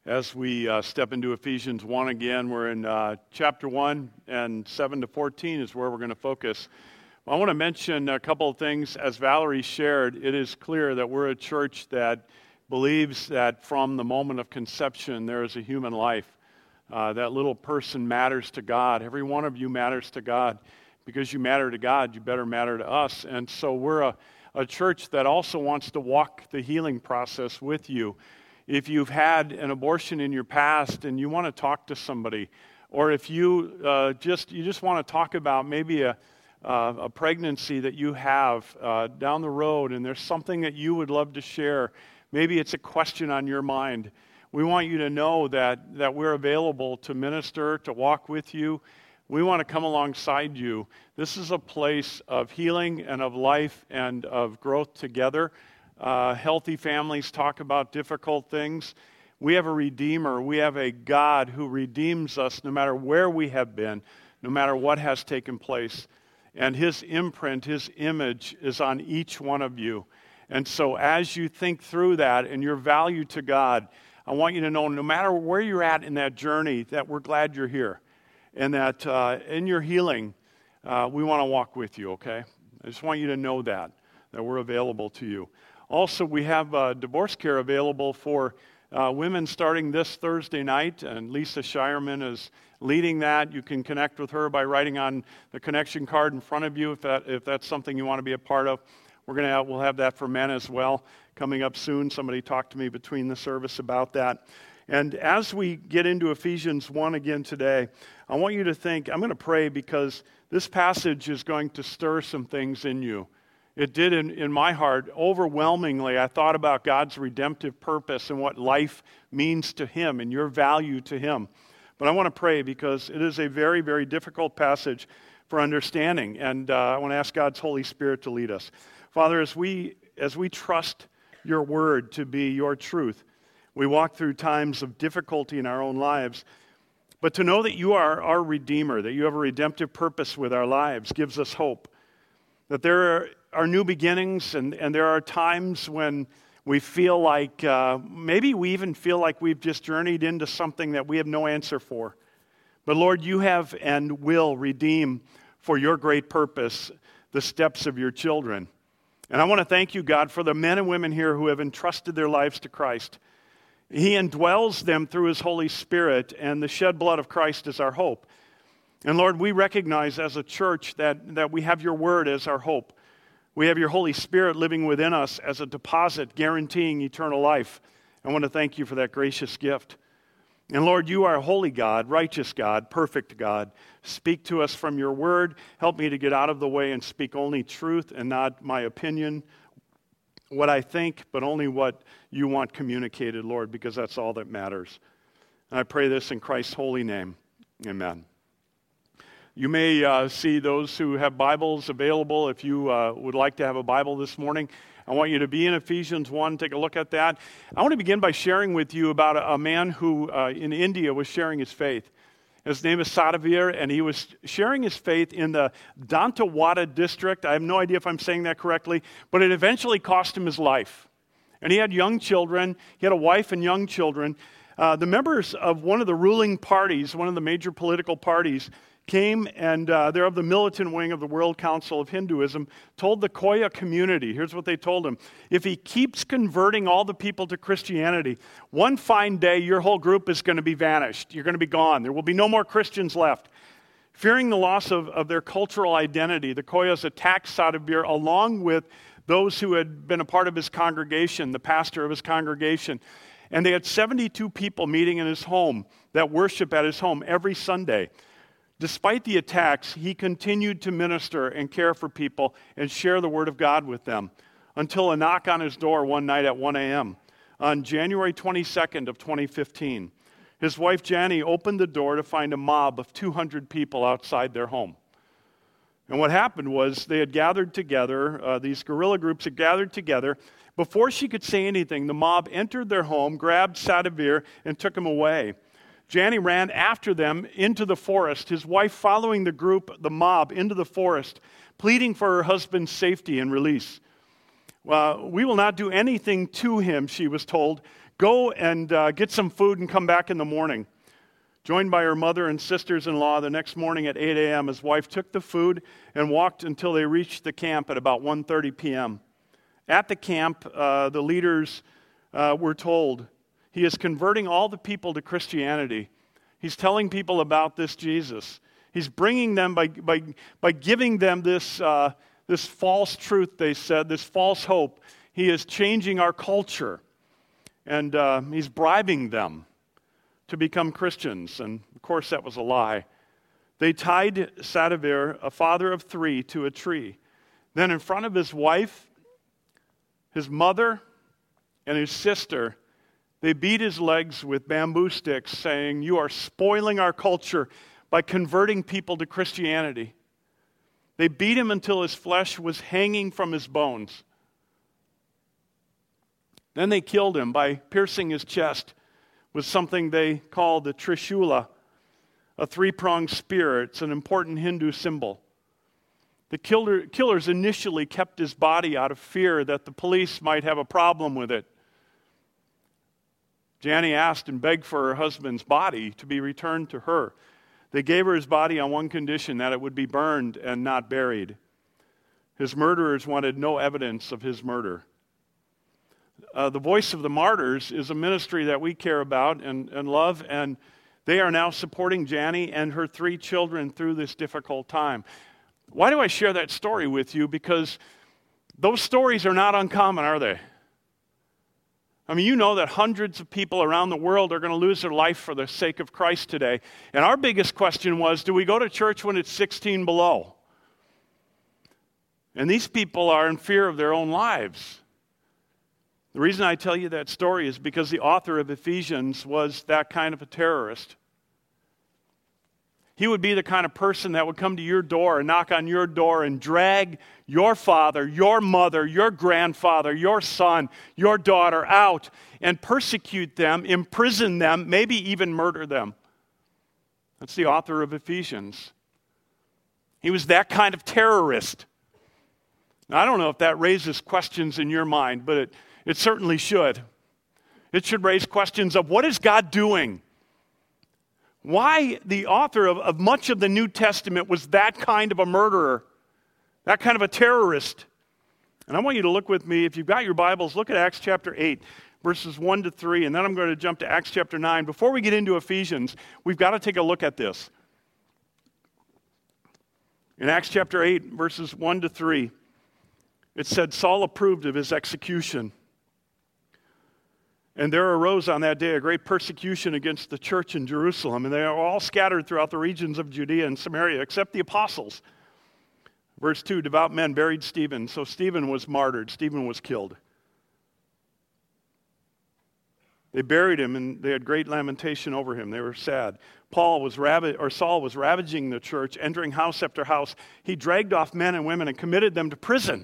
as we step into Ephesians 1 again. We're in chapter 1, and 7 to 14 is where we're going to focus. I want to mention a couple of things. As Valerie shared, it is clear that we're a church that believes that from the moment of conception there is a human life. That little person matters to God. Every one of you matters to God. Because you matter to God, you better matter to us. And so we're a church that also wants to walk the healing process with you. If you've had an abortion in your past and you want to talk to somebody, or if you just want to talk about maybe a pregnancy that you have down the road, and there's something that you would love to share, maybe it's a question on your mind, we want you to know that we're available to minister, to walk with you. We want to come alongside you. This is a place of healing and of life and of growth together. Healthy families talk about difficult things. We have a Redeemer. We have a God who redeems us no matter where we have been, no matter what has taken place. And His imprint, His image is on each one of you. And so as you think through that and your value to God, I want you to know no matter where you're at in that journey, that we're glad you're here. And that in your healing, we want to walk with you, okay? I just want you to know that we're available to you. Also, we have divorce care available for women starting this Thursday night, and Lisa Shireman is leading that. You can connect with her by writing on the connection card in front of you if that's something you want to be a part of. We'll have that for men as well coming up soon. Somebody talked to me between the service about that. And as we get into Ephesians 1 again today, I want you to think, I'm going to pray because this passage is going to stir some things in you. It did in my heart. Overwhelmingly, I thought about God's redemptive purpose and what life means to Him and your value to Him. But I want to pray because it is a very, very difficult passage for understanding. And I want to ask God's Holy Spirit to lead us. Father, as we trust your word to be your truth, we walk through times of difficulty in our own lives. But to know that you are our Redeemer, that you have a redemptive purpose with our lives, gives us hope. That there are new beginnings, and there are times when we feel like, maybe we even feel like we've just journeyed into something that we have no answer for. But Lord, you have and will redeem for your great purpose the steps of your children. And I want to thank you, God, for the men and women here who have entrusted their lives to Christ. He indwells them through His Holy Spirit, and the shed blood of Christ is our hope. And Lord, we recognize as a church that we have your word as our hope. We have your Holy Spirit living within us as a deposit guaranteeing eternal life. I want to thank you for that gracious gift. And Lord, you are a holy God, righteous God, perfect God. Speak to us from your word. Help me to get out of the way and speak only truth and not my opinion, what I think, but only what you want communicated, Lord, because that's all that matters. And I pray this in Christ's holy name. Amen. You may see those who have Bibles available. If you would like to have a Bible this morning, I want you to be in Ephesians 1. Take a look at that. I want to begin by sharing with you about a man who in India was sharing his faith. His name is Sadhavir, and he was sharing his faith in the Dantewada district. I have no idea if I'm saying that correctly, but it eventually cost him his life. And he had young children. He had a wife and young children. The members of one of the ruling parties, one of the major political parties, came and they're of the militant wing of the World Council of Hinduism, told the Koya community, here's what they told him: if he keeps converting all the people to Christianity, one fine day your whole group is going to be vanished. You're going to be gone. There will be no more Christians left. Fearing the loss of their cultural identity, the Koyas attacked Sadhavir along with those who had been a part of his congregation, the pastor of his congregation. And they had 72 people meeting in his home that worship at his home every Sunday. Despite the attacks, he continued to minister and care for people and share the word of God with them until a knock on his door one night at 1 a.m. on January 22nd of 2015. His wife, Jani, opened the door to find a mob of 200 people outside their home. And what happened was they had gathered together, these guerrilla groups had gathered together. Before she could say anything, the mob entered their home, grabbed Sadhavir, and took him away. Jani ran after them into the forest, his wife following the group, the mob, into the forest, pleading for her husband's safety and release. We will not do anything to him, she was told. Go and get some food and come back in the morning. Joined by her mother and sisters-in-law, the next morning at 8 a.m., his wife took the food and walked until they reached the camp at about 1:30 p.m. At the camp, the leaders were told, he is converting all the people to Christianity. He's telling people about this Jesus. He's bringing them by giving them this false truth, they said, this false hope. He is changing our culture, and he's bribing them to become Christians. And of course, that was a lie. They tied Sadavir, a father of 3, to a tree. Then in front of his wife, his mother, and his sister, they beat his legs with bamboo sticks, saying, "You are spoiling our culture by converting people to Christianity." They beat him until his flesh was hanging from his bones. Then they killed him by piercing his chest with something they called the Trishula, a 3-pronged spear. It's an important Hindu symbol. The killers initially kept his body out of fear that the police might have a problem with it. Jani asked and begged for her husband's body to be returned to her. They gave her his body on one condition, that it would be burned and not buried. His murderers wanted no evidence of his murder. The Voice of the Martyrs is a ministry that we care about and love, and they are now supporting Jani and her 3 children through this difficult time. Why do I share that story with you? Because those stories are not uncommon, are they? I mean, you know that hundreds of people around the world are going to lose their life for the sake of Christ today. And our biggest question was, do we go to church when it's 16 below? And these people are in fear of their own lives. The reason I tell you that story is because the author of Ephesians was that kind of a terrorist. He would be the kind of person that would come to your door and knock on your door and drag your father, your mother, your grandfather, your son, your daughter out and persecute them, imprison them, maybe even murder them. That's the author of Ephesians. He was that kind of terrorist. Now, I don't know if that raises questions in your mind, but it certainly should. It should raise questions of what is God doing? Why the author of much of the New Testament was that kind of a murderer, that kind of a terrorist. And I want you to look with me, if you've got your Bibles, look at Acts chapter 8, verses 1 to 3, and then I'm going to jump to Acts chapter 9. Before we get into Ephesians, we've got to take a look at this. In Acts chapter 8, verses 1 to 3, it said, Saul approved of his execution. And there arose on that day a great persecution against the church in Jerusalem, and they are all scattered throughout the regions of Judea and Samaria, except the apostles. Verse 2, devout men buried Stephen. So Stephen was martyred. Stephen was killed. They buried him, and they had great lamentation over him. They were sad. Saul was ravaging the church, entering house after house. He dragged off men and women and committed them to prison.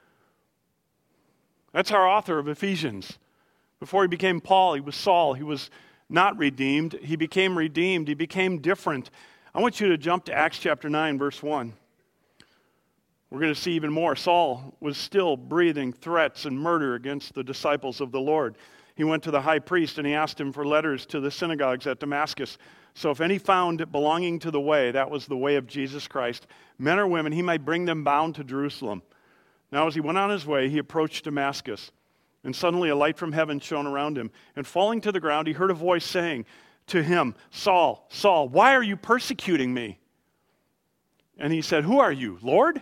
That's our author of Ephesians. Before he became Paul, he was Saul. He was not redeemed. He became redeemed. He became different. I want you to jump to Acts chapter 9, verse 1. We're going to see even more. Saul was still breathing threats and murder against the disciples of the Lord. He went to the high priest and he asked him for letters to the synagogues at Damascus. So if any found belonging to the way, that was the way of Jesus Christ, men or women, he might bring them bound to Jerusalem. Now as he went on his way, he approached Damascus. And suddenly a light from heaven shone around him. And falling to the ground, he heard a voice saying to him, Saul, Saul, why are you persecuting me? And he said, who are you, Lord?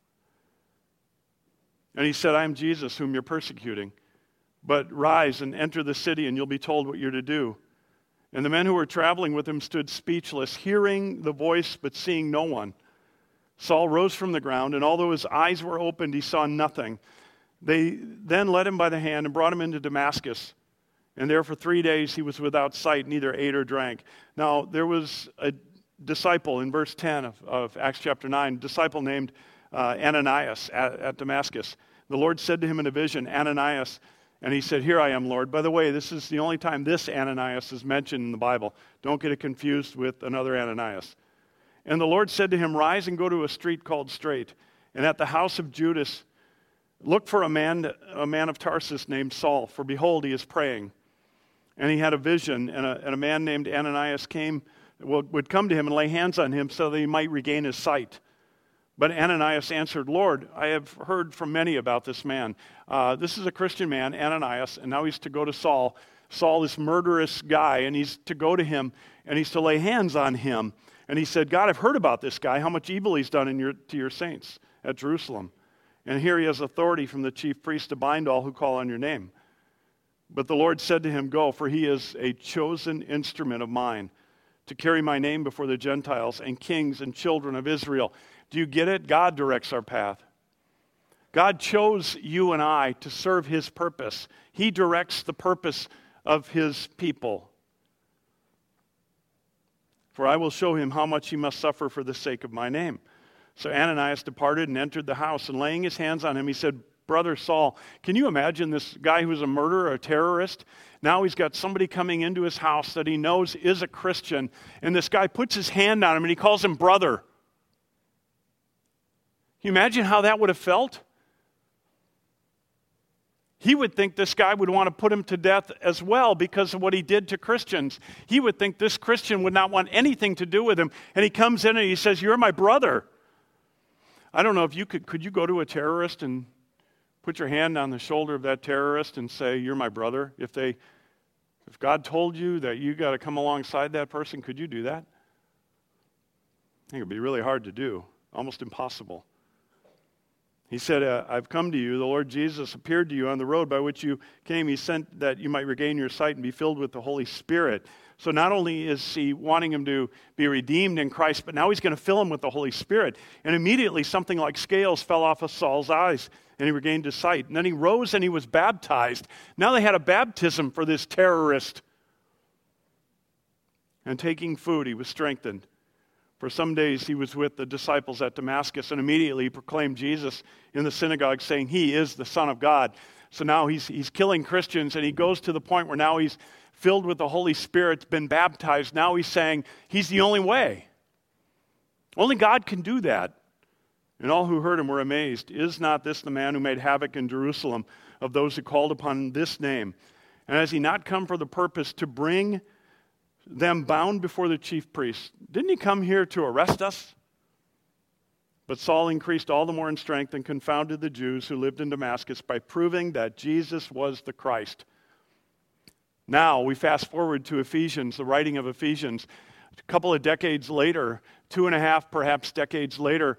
And he said, I am Jesus whom you're persecuting. But rise and enter the city, and you'll be told what you're to do. And the men who were traveling with him stood speechless, hearing the voice but seeing no one. Saul rose from the ground, and although his eyes were opened, he saw nothing. They then led him by the hand and brought him into Damascus. And there for 3 days he was without sight, neither ate or drank. Now there was a disciple in verse 10 of Acts chapter 9, a disciple named Ananias at Damascus. The Lord said to him in a vision, Ananias, and he said, here I am, Lord. By the way, this is the only time this Ananias is mentioned in the Bible. Don't get it confused with another Ananias. And the Lord said to him, rise and go to a street called Straight, and at the house of Judas, look for a man of Tarsus named Saul, for behold, he is praying. And he had a vision, and a man named Ananias would come to him and lay hands on him so that he might regain his sight. But Ananias answered, Lord, I have heard from many about this man. This is a Christian man, Ananias, and now he's to go to Saul. Saul, this murderous guy, and he's to go to him, and he's to lay hands on him. And he said, God, I've heard about this guy, how much evil he's done to your saints at Jerusalem. And here he has authority from the chief priest to bind all who call on your name. But the Lord said to him, Go, for he is a chosen instrument of mine to carry my name before the Gentiles and kings and children of Israel. Do you get it? God directs our path. God chose you and I to serve his purpose. He directs the purpose of his people. For I will show him how much he must suffer for the sake of my name. So Ananias departed and entered the house, and laying his hands on him, he said, Brother Saul, can you imagine this guy who was a murderer, a terrorist? Now he's got somebody coming into his house that he knows is a Christian, and this guy puts his hand on him and he calls him brother. Can you imagine how that would have felt? He would think this guy would want to put him to death as well because of what he did to Christians. He would think this Christian would not want anything to do with him, and he comes in and he says, You're my brother. I don't know if you could you go to a terrorist and put your hand on the shoulder of that terrorist and say, You're my brother? If God told you that you got to come alongside that person, could you do that? I think it would be really hard to do, almost impossible. He said, I've come to you. The Lord Jesus appeared to you on the road by which you came. He sent that you might regain your sight and be filled with the Holy Spirit. So not only is he wanting him to be redeemed in Christ, but now he's going to fill him with the Holy Spirit. And immediately something like scales fell off of Saul's eyes, and he regained his sight. And then he rose and he was baptized. Now they had a baptism for this terrorist. And taking food, he was strengthened. For some days he was with the disciples at Damascus, and immediately he proclaimed Jesus in the synagogue, saying, He is the Son of God. So now he's killing Christians, and he goes to the point where now he's filled with the Holy Spirit, been baptized. Now he's saying he's the only way. Only God can do that. And all who heard him were amazed. Is not this the man who made havoc in Jerusalem of those who called upon this name? And has he not come for the purpose to bring them bound before the chief priests? Didn't he come here to arrest us? But Saul increased all the more in strength and confounded the Jews who lived in Damascus by proving that Jesus was the Christ. Now we fast forward to Ephesians, the writing of Ephesians. A couple of decades later, 2.5 perhaps decades later,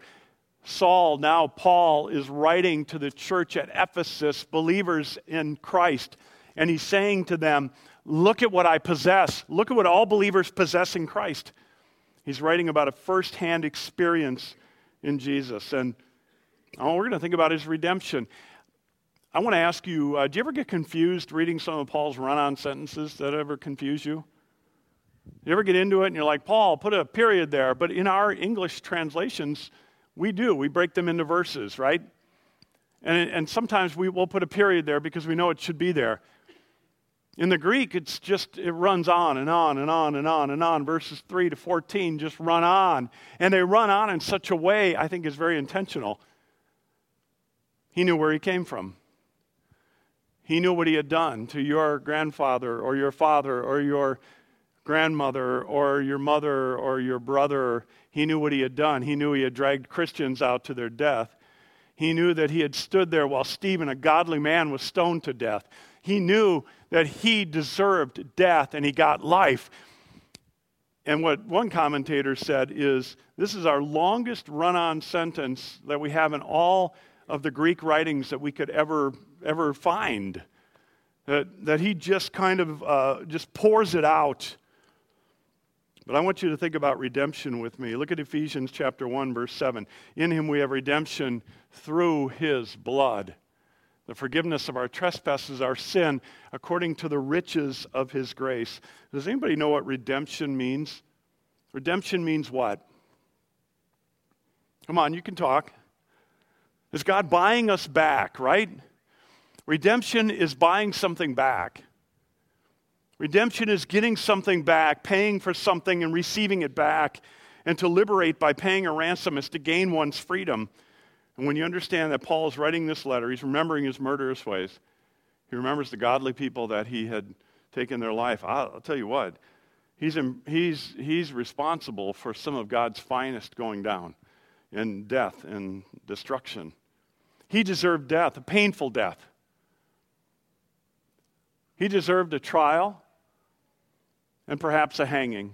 Paul is writing to the church at Ephesus, believers in Christ, and he's saying to them, look at what I possess. Look at what all believers possess in Christ. He's writing about a first-hand experience in Jesus. And we're going to think about his redemption. I want to ask you, do you ever get confused reading some of Paul's run-on sentences? That ever confuse you? You ever get into it and you're like, Paul, put a period there. But in our English translations, we do. We break them into verses, right? And sometimes we'll put a period there because we know it should be there. In the Greek, it runs on and on and on and on and on. Verses 3 to 14 just run on. And they run on in such a way I think is very intentional. He knew where he came from. He knew what he had done to your grandfather or your father or your grandmother or your mother or your brother. He knew what he had done. He knew he had dragged Christians out to their death. He knew that he had stood there while Stephen, a godly man, was stoned to death. He knew that he deserved death and he got life. And what one commentator said is, this is our longest run-on sentence that we have in all of the Greek writings that we could ever find. That he just kind of just pours it out. But I want you to think about redemption with me. Look at Ephesians chapter 1, verse 7. In him we have redemption through his blood, the forgiveness of our trespasses, our sin, according to the riches of his grace. Does anybody know what redemption means? Redemption means what? Come on, you can talk. Is God buying us back, right? Redemption is buying something back. Redemption is getting something back, paying for something and receiving it back. And to liberate by paying a ransom is to gain one's freedom. And when you understand that Paul is writing this letter, he's remembering his murderous ways. He remembers the godly people that he had taken their life. I'll tell you what, he's responsible for some of God's finest going down in death and destruction. He deserved death, a painful death. He deserved a trial and perhaps a hanging.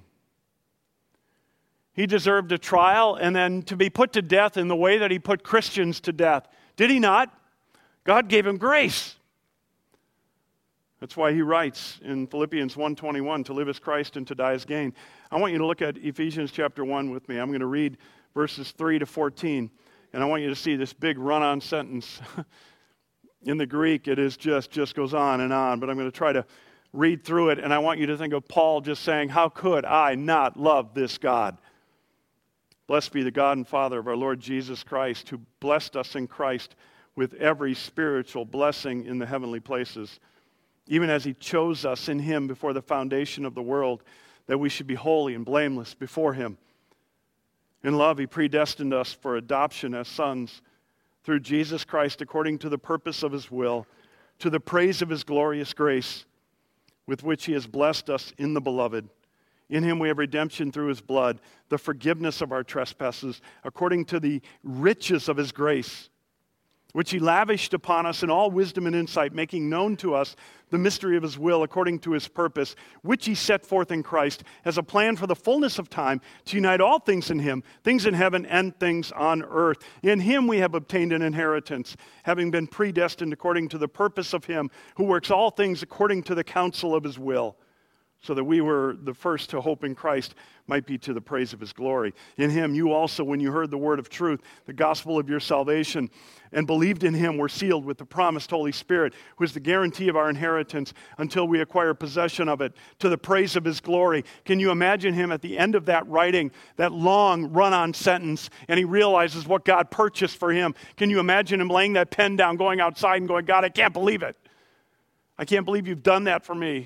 He deserved a trial and then to be put to death in the way that he put Christians to death. Did he not? God gave him grace. That's why he writes in Philippians 1:21, to live as Christ and to die as gain. I want you to look at Ephesians chapter 1 with me. I'm going to read verses 3 to 14, and I want you to see this big run-on sentence. In the Greek, it is just goes on, but I'm going to try to read through it, and I want you to think of Paul just saying, how could I not love this God? Blessed be the God and Father of our Lord Jesus Christ, who blessed us in Christ with every spiritual blessing in the heavenly places, even as he chose us in him before the foundation of the world, that we should be holy and blameless before him. In love, he predestined us for adoption as sons through Jesus Christ, according to the purpose of his will, to the praise of his glorious grace, with which he has blessed us in the beloved. In him we have redemption through his blood, the forgiveness of our trespasses, according to the riches of his grace, which he lavished upon us in all wisdom and insight, making known to us the mystery of his will according to his purpose, which he set forth in Christ as a plan for the fullness of time to unite all things in him, things in heaven and things on earth. In him we have obtained an inheritance, having been predestined according to the purpose of him who works all things according to the counsel of his will, so that we were the first to hope in Christ might be to the praise of his glory. In him you also, when you heard the word of truth, the gospel of your salvation, and believed in him, were sealed with the promised Holy Spirit, who is the guarantee of our inheritance until we acquire possession of it, to the praise of his glory. Can you imagine him at the end of that writing, that long run-on sentence, and he realizes what God purchased for him? Can you imagine him laying that pen down, going outside and going, God, I can't believe it. I can't believe you've done that for me.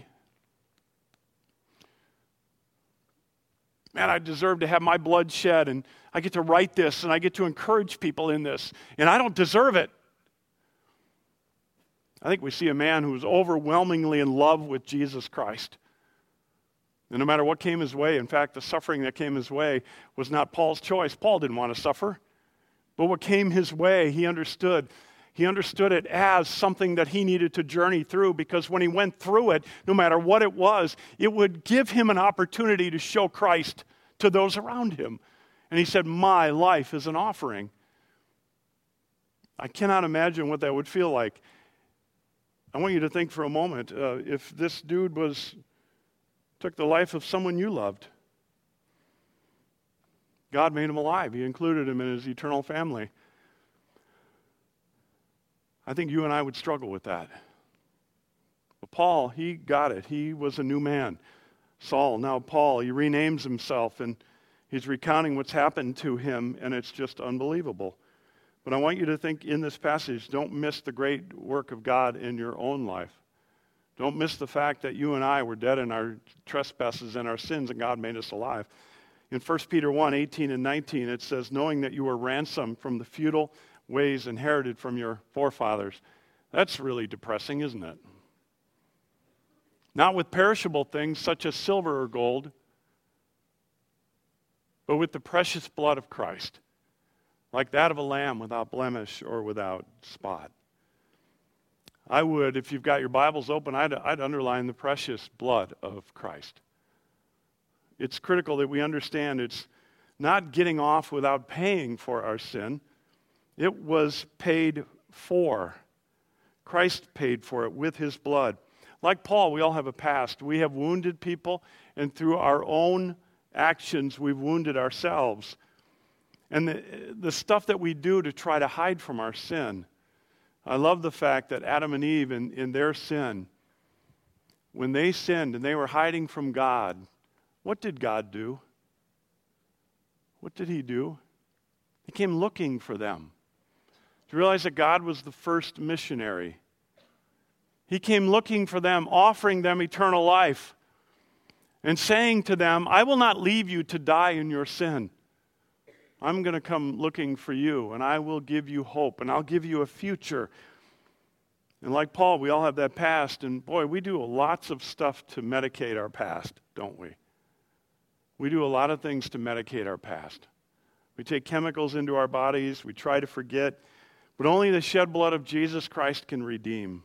Man, I deserve to have my blood shed, and I get to write this, and I get to encourage people in this, and I don't deserve it. I think we see a man who was overwhelmingly in love with Jesus Christ. And no matter what came his way, in fact, the suffering that came his way was not Paul's choice. Paul didn't want to suffer. But what came his way, he understood. He understood it as something that he needed to journey through, because when he went through it, no matter what it would give him an opportunity to show Christ to those around him. And he said, my life is an offering. I cannot imagine what that would feel like. I want you to think for a moment, if this dude took the life of someone you loved. God made him alive. He included him in his eternal family. I think you and I would struggle with that. But Paul, he got it. He was a new man. Saul, now Paul, he renames himself, and he's recounting what's happened to him, and it's just unbelievable. But I want you to think in this passage, don't miss the great work of God in your own life. Don't miss the fact that you and I were dead in our trespasses and our sins, and God made us alive. In 1 Peter 1:18 and 19, it says, knowing that you were ransomed from the futile ways inherited from your forefathers. That's really depressing, isn't it? Not with perishable things such as silver or gold, but with the precious blood of Christ, like that of a lamb without blemish or without spot. I would, if you've got your Bibles open, I'd underline the precious blood of Christ. It's critical that we understand it's not getting off without paying for our sin. It was paid for. Christ paid for it with his blood. Like Paul, we all have a past. We have wounded people, and through our own actions, we've wounded ourselves. And the stuff that we do to try to hide from our sin. I love the fact that Adam and Eve, in their sin, when they sinned and they were hiding from God, what did God do? What did he do? He came looking for them. Do you realize that God was the first missionary? He came looking for them, offering them eternal life, and saying to them, I will not leave you to die in your sin. I'm going to come looking for you, and I will give you hope, and I'll give you a future. And like Paul, we all have that past, and boy, we do lots of stuff to medicate our past, don't we? We do a lot of things to medicate our past. We take chemicals into our bodies, we try to forget, but only the shed blood of Jesus Christ can redeem.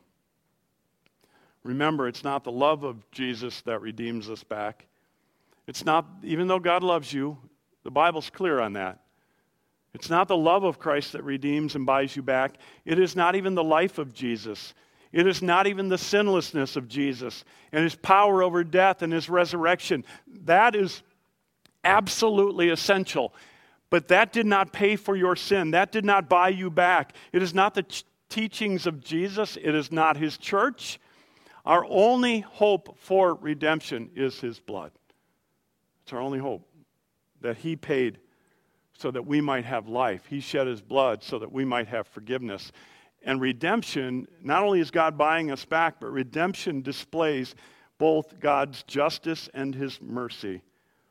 Remember, it's not the love of Jesus that redeems us back. It's not, even though God loves you, the Bible's clear on that. It's not the love of Christ that redeems and buys you back. It is not even the life of Jesus. It is not even the sinlessness of Jesus and his power over death and his resurrection. That is absolutely essential. But that did not pay for your sin. That did not buy you back. It is not the teachings of Jesus. It is not his church. Our only hope for redemption is his blood. It's our only hope, that he paid so that we might have life. He shed his blood so that we might have forgiveness. And redemption, not only is God buying us back, but redemption displays both God's justice and his mercy.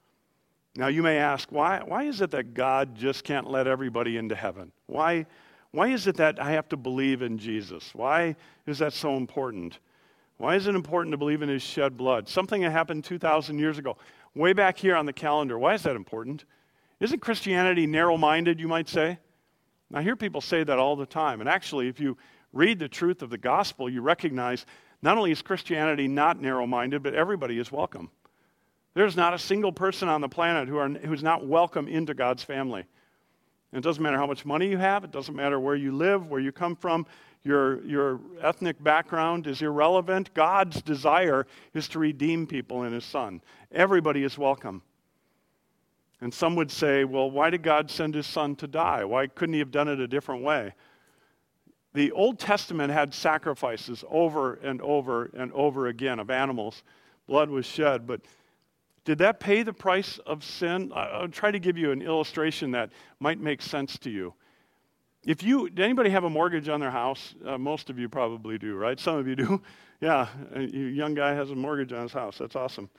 Now you may ask, why is it that God just can't let everybody into heaven? Why is it that I have to believe in Jesus? Why is that so important? Why is it important to believe in his shed blood? Something that happened 2,000 years ago, way back here on the calendar. Why is that important? Isn't Christianity narrow-minded, you might say? I hear people say that all the time. And actually, if you read the truth of the gospel, you recognize not only is Christianity not narrow-minded, but everybody is welcome. There's not a single person on the planet who's not welcome into God's family. And it doesn't matter how much money you have. It doesn't matter where you live, where you come from. Your ethnic background is irrelevant. God's desire is to redeem people in his Son. Everybody is welcome. And some would say, well, why did God send his Son to die? Why couldn't he have done it a different way? The Old Testament had sacrifices over and over and over again of animals. Blood was shed, but did that pay the price of sin? I'll try to give you an illustration that might make sense to you. Did anybody have a mortgage on their house? Most of you probably do, right? Some of you do. Yeah, a young guy has a mortgage on his house. That's awesome.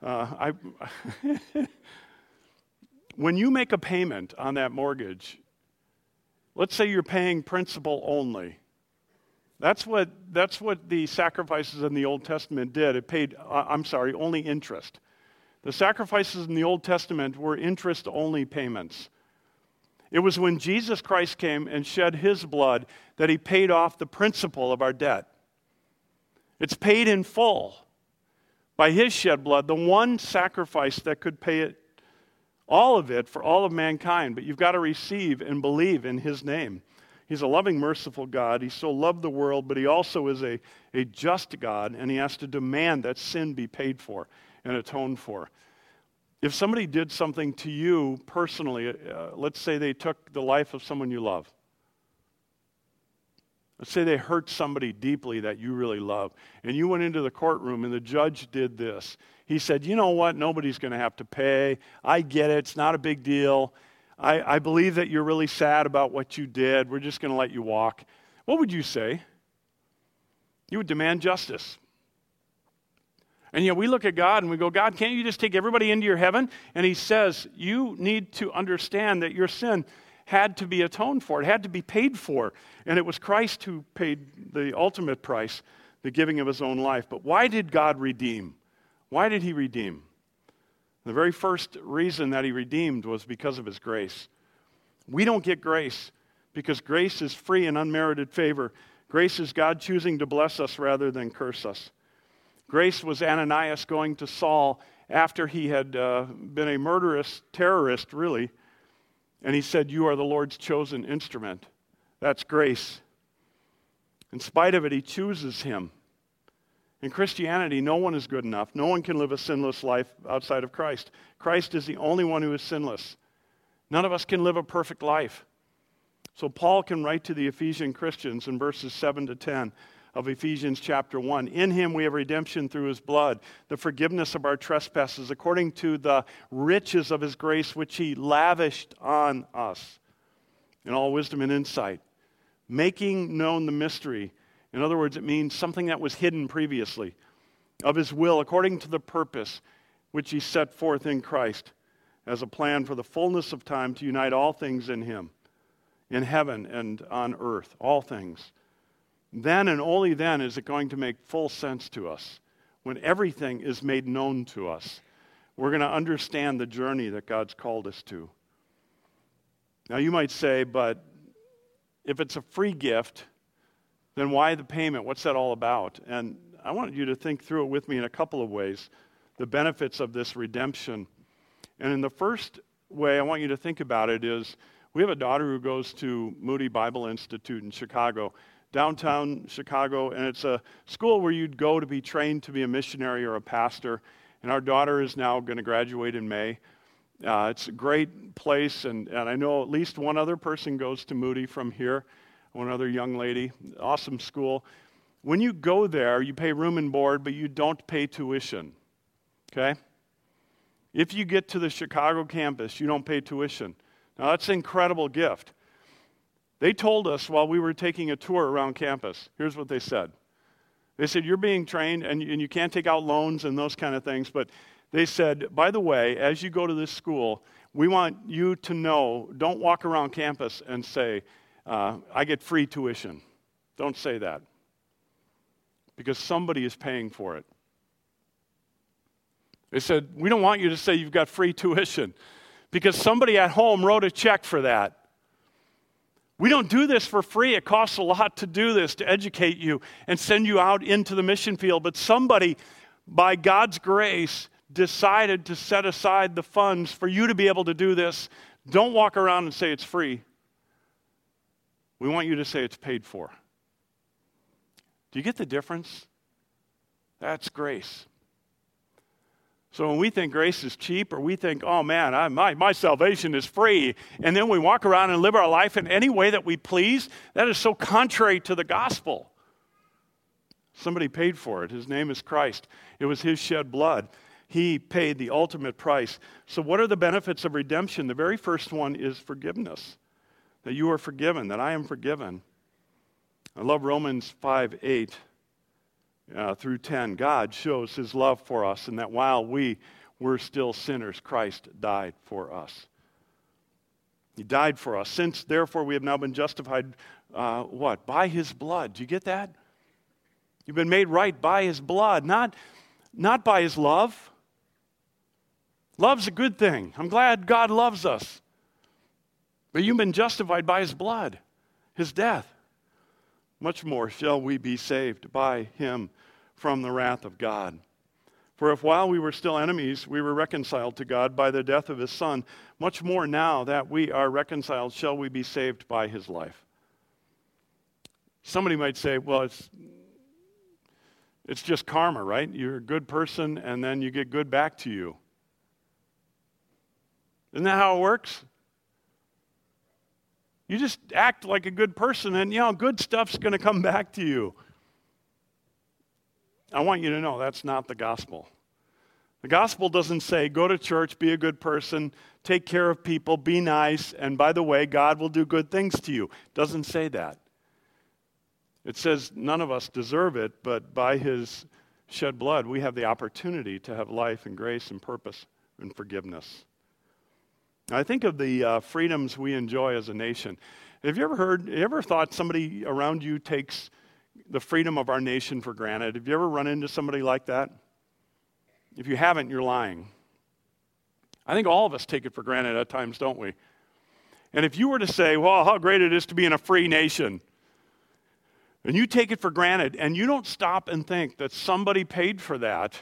When you make a payment on that mortgage, let's say you're paying principal only. That's what the sacrifices in the Old Testament did. It paid, only interest. The sacrifices in the Old Testament were interest-only payments. It was when Jesus Christ came and shed his blood that he paid off the principal of our debt. It's paid in full by his shed blood, the one sacrifice that could pay it, all of it for all of mankind. But you've got to receive and believe in his name. He's a loving, merciful God. He so loved the world, but he also is a just God, and he has to demand that sin be paid for and atoned for. If somebody did something to you personally, let's say they took the life of someone you love. Let's say they hurt somebody deeply that you really love, and you went into the courtroom and the judge did this. He said, you know what, nobody's going to have to pay. I get it, it's not a big deal. I believe that you're really sad about what you did. We're just going to let you walk. What would you say? You would demand justice. And yet we look at God and we go, God, can't you just take everybody into your heaven? And he says, you need to understand that your sin had to be atoned for. It had to be paid for. And it was Christ who paid the ultimate price, the giving of his own life. But why did God redeem? Why did he redeem? The very first reason that he redeemed was because of his grace. We don't get grace because grace is free and unmerited favor. Grace is God choosing to bless us rather than curse us. Grace was Ananias going to Saul after he had been a murderous terrorist, really. And he said, you are the Lord's chosen instrument. That's grace. In spite of it, he chooses him. In Christianity, no one is good enough. No one can live a sinless life outside of Christ. Christ is the only one who is sinless. None of us can live a perfect life. So Paul can write to the Ephesian Christians in verses 7 to 10 of Ephesians chapter 1. In him we have redemption through his blood, the forgiveness of our trespasses, according to the riches of his grace, which he lavished on us in all wisdom and insight, making known the mystery. In other words, it means something that was hidden previously, of his will, according to the purpose which he set forth in Christ as a plan for the fullness of time to unite all things in him, in heaven and on earth, all things. then and only then is it going to make full sense to us. When everything is made known to us, we're going to understand the journey that God's called us to. Now you might say, but if it's a free gift, then why the payment? What's that all about? And I want you to think through it with me in a couple of ways, the benefits of this redemption. And in the first way I want you to think about it is, we have a daughter who goes to Moody Bible Institute in Chicago, downtown Chicago, and it's a school where you'd go to be trained to be a missionary or a pastor. And our daughter is now going to graduate in May. It's a great place, and I know at least one other person goes to Moody from here, one other young lady. Awesome school. When you go there, you pay room and board, but you don't pay tuition, okay? If you get to the Chicago campus, you don't pay tuition. Now, that's an incredible gift. They told us while we were taking a tour around campus, here's what they said. They said, you're being trained, and you can't take out loans and those kind of things, but they said, by the way, as you go to this school, we want you to know, don't walk around campus and say, I get free tuition. Don't say that. Because somebody is paying for it. They said, we don't want you to say you've got free tuition, because somebody at home wrote a check for that. We don't do this for free. It costs a lot to do this, to educate you and send you out into the mission field. But somebody, by God's grace, decided to set aside the funds for you to be able to do this. Don't walk around and say it's free. We want you to say it's paid for. Do you get the difference? That's grace. So when we think grace is cheap, or we think, oh man, my salvation is free, and then we walk around and live our life in any way that we please, that is so contrary to the gospel. Somebody paid for it. His name is Christ. It was his shed blood. He paid the ultimate price. So what are the benefits of redemption? The very first one is forgiveness. That you are forgiven, that I am forgiven. I love Romans 5:8 through 10. God shows his love for us, and that while we were still sinners, Christ died for us. He died for us. Since, therefore, we have now been justified, what? By his blood. Do you get that? You've been made right by his blood, not by his love. Love's a good thing. I'm glad God loves us. But you've been justified by his blood, his death. Much more shall we be saved by him from the wrath of God. For if while we were still enemies, we were reconciled to God by the death of his Son, much more now that we are reconciled shall we be saved by his life. Somebody might say, well, it's just karma, right? You're a good person, and then you get good back to you. Isn't that how it works? You just act like a good person, and good stuff's going to come back to you. I want you to know that's not the gospel. The gospel doesn't say, go to church, be a good person, take care of people, be nice, and by the way, God will do good things to you. It doesn't say that. It says none of us deserve it, but by his shed blood, we have the opportunity to have life and grace and purpose and forgiveness. Now, I think of the freedoms we enjoy as a nation. Have you ever thought somebody around you takes the freedom of our nation for granted? Have you ever run into somebody like that? If you haven't, you're lying. I think all of us take it for granted at times, don't we? And if you were to say, well, how great it is to be in a free nation, and you take it for granted, and you don't stop and think that somebody paid for that,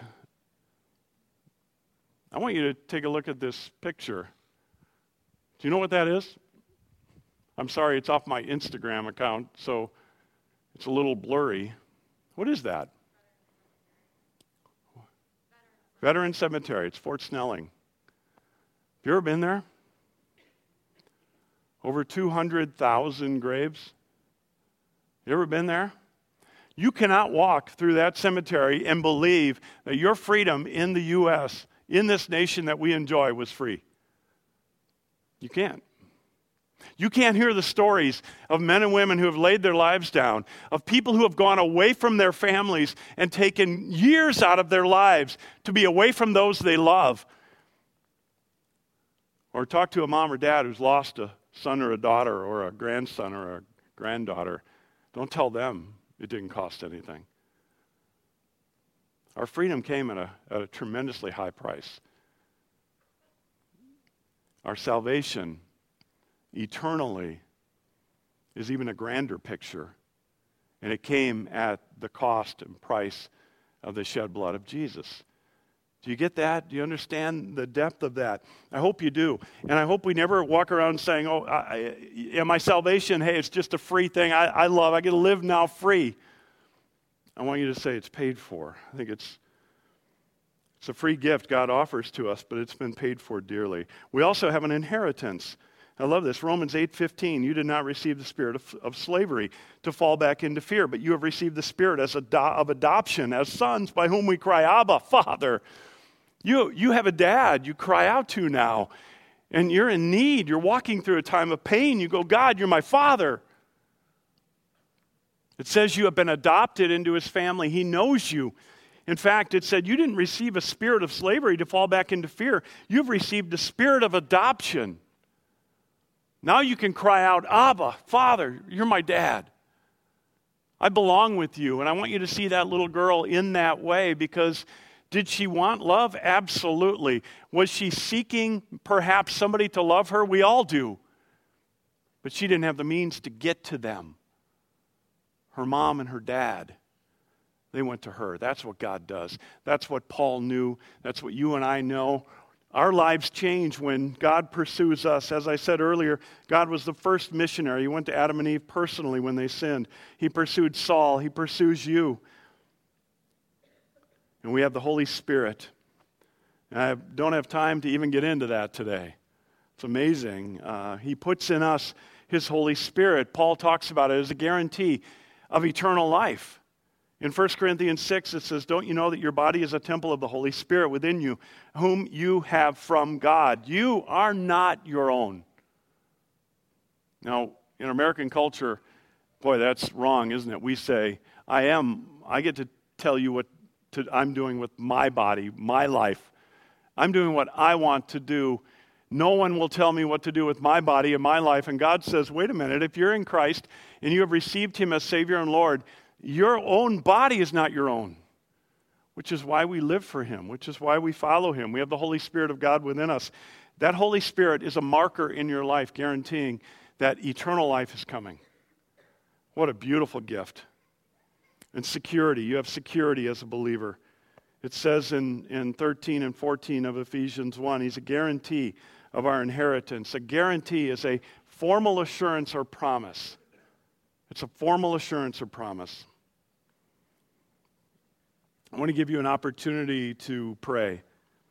I want you to take a look at this picture. Do you know what that is? I'm sorry, it's off my Instagram account, so it's a little blurry. What is that? Veteran Cemetery. It's Fort Snelling. Have you ever been there? Over 200,000 graves. You ever been there? You cannot walk through that cemetery and believe that your freedom in the U.S., in this nation that we enjoy, was free. You can't. You can't hear the stories of men and women who have laid their lives down, of people who have gone away from their families and taken years out of their lives to be away from those they love. Or talk to a mom or dad who's lost a son or a daughter or a grandson or a granddaughter. Don't tell them It didn't cost anything. Our freedom came at a tremendously high price. Our salvation eternally is even a grander picture. And it came at the cost and price of the shed blood of Jesus. Do you get that? Do you understand the depth of that? I hope you do. And I hope we never walk around saying, my salvation, hey, it's just a free thing. I get to live now free. I want you to say it's paid for. I think it's a free gift God offers to us, but it's been paid for dearly. We also have an inheritance. I love this. Romans 8:15, you did not receive the spirit of slavery to fall back into fear, but you have received the spirit of adoption as sons by whom we cry, Abba, Father. You have a dad you cry out to now, and you're in need. You're walking through a time of pain. You go, God, you're my Father. It says you have been adopted into his family. He knows you. In fact, it said you didn't receive a spirit of slavery to fall back into fear. You've received the spirit of adoption. Now you can cry out, Abba, Father, you're my dad. I belong with you. And I want you to see that little girl in that way, because did she want love? Absolutely. Was she seeking perhaps somebody to love her? We all do. But she didn't have the means to get to them. Her mom and her dad, they went to her. That's what God does. That's what Paul knew. That's what you and I know. Our lives change when God pursues us. As I said earlier, God was the first missionary. He went to Adam and Eve personally when they sinned. He pursued Saul. He pursues you. And we have the Holy Spirit. And I don't have time to even get into that today. It's amazing. He puts in us his Holy Spirit. Paul talks about it as a guarantee of eternal life. In 1 Corinthians 6, it says, don't you know that your body is a temple of the Holy Spirit within you, whom you have from God? You are not your own. Now, in American culture, boy, that's wrong, isn't it? We say, I get to tell you what I'm doing with my body, my life. I'm doing what I want to do. No one will tell me what to do with my body and my life. And God says, wait a minute, if you're in Christ and you have received him as Savior and Lord, your own body is not your own, which is why we live for him, which is why we follow him. We have the Holy Spirit of God within us. That Holy Spirit is a marker in your life guaranteeing that eternal life is coming. What a beautiful gift. And security. You have security as a believer. It says in 13 and 14 of Ephesians 1, he's a guarantee of our inheritance. A guarantee is a formal assurance or promise. It's a formal assurance or promise. I want to give you an opportunity to pray.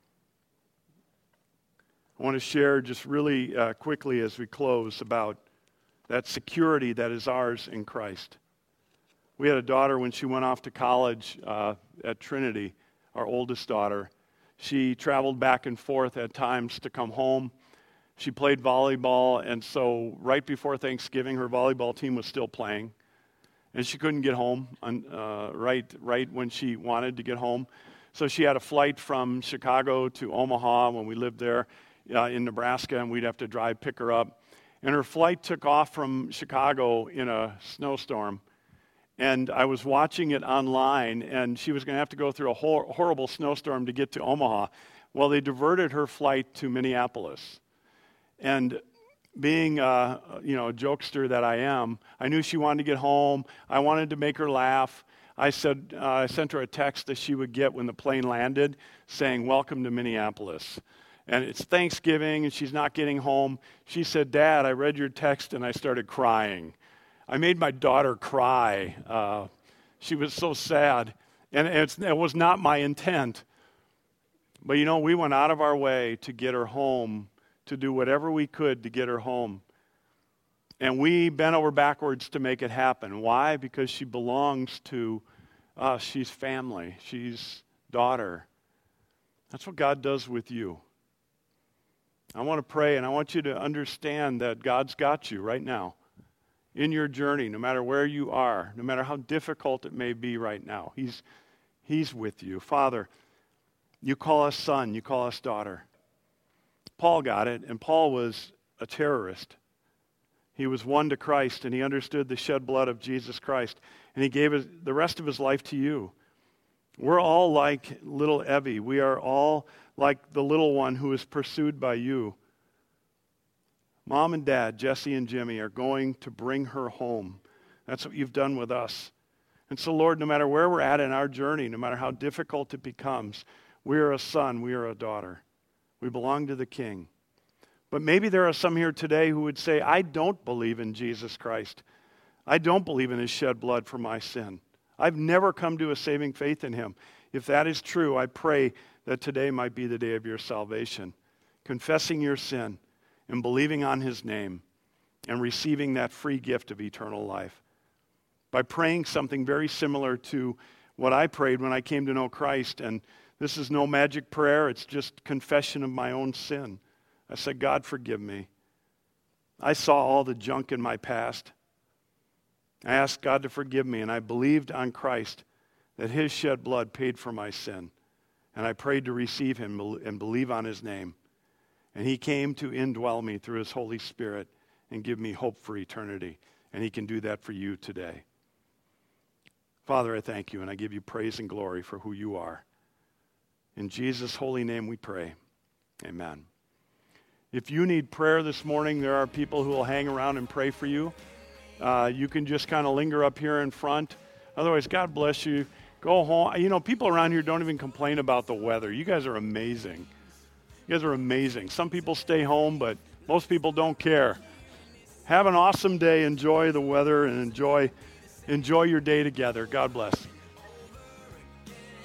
I want to share just really quickly as we close about that security that is ours in Christ. We had a daughter when she went off to college at Trinity, our oldest daughter. She traveled back and forth at times to come home. She played volleyball, and so right before Thanksgiving, her volleyball team was still playing. And she couldn't get home right when she wanted to get home. So she had a flight from Chicago to Omaha when we lived there in Nebraska, and we'd have to pick her up. And her flight took off from Chicago in a snowstorm. And I was watching it online, and she was going to have to go through a horrible snowstorm to get to Omaha. Well, they diverted her flight to Minneapolis. And being a jokester that I am, I knew she wanted to get home. I wanted to make her laugh. I sent her a text that she would get when the plane landed saying, "Welcome to Minneapolis." And it's Thanksgiving, and she's not getting home. She said, "Dad, I read your text, and I started crying." I made my daughter cry. She was so sad. And it was not my intent. But we went out of our way to get her home, to do whatever we could to get her home. And we bent over backwards to make it happen. Why? Because she belongs to us. She's family. She's daughter. That's what God does with you. I want to pray, and I want you to understand that God's got you right now in your journey, no matter where you are, no matter how difficult it may be right now. He's with you. Father, you call us son, you call us daughter. Paul got it, and Paul was a terrorist. He was won to Christ, and he understood the shed blood of Jesus Christ, and he gave the rest of his life to you. We're all like little Evie. We are all like the little one who is pursued by you. Mom and Dad, Jesse and Jimmy, are going to bring her home. That's what you've done with us. And so, Lord, no matter where we're at in our journey, no matter how difficult it becomes, we are a son, we are a daughter. We belong to the King. But maybe there are some here today who would say, I don't believe in Jesus Christ. I don't believe in his shed blood for my sin. I've never come to a saving faith in him. If that is true, I pray that today might be the day of your salvation, confessing your sin and believing on his name and receiving that free gift of eternal life. By praying something very similar to what I prayed when I came to know Christ. And this is no magic prayer. It's just confession of my own sin. I said, God, forgive me. I saw all the junk in my past. I asked God to forgive me, and I believed on Christ that his shed blood paid for my sin. And I prayed to receive him and believe on his name. And he came to indwell me through his Holy Spirit and give me hope for eternity. And he can do that for you today. Father, I thank you, and I give you praise and glory for who you are. In Jesus' holy name we pray. Amen. If you need prayer this morning, there are people who will hang around and pray for you. You can just kind of linger up here in front. Otherwise, God bless you. Go home. You know, people around here don't even complain about the weather. You guys are amazing. You guys are amazing. Some people stay home, but most people don't care. Have an awesome day. Enjoy the weather and enjoy your day together. God bless.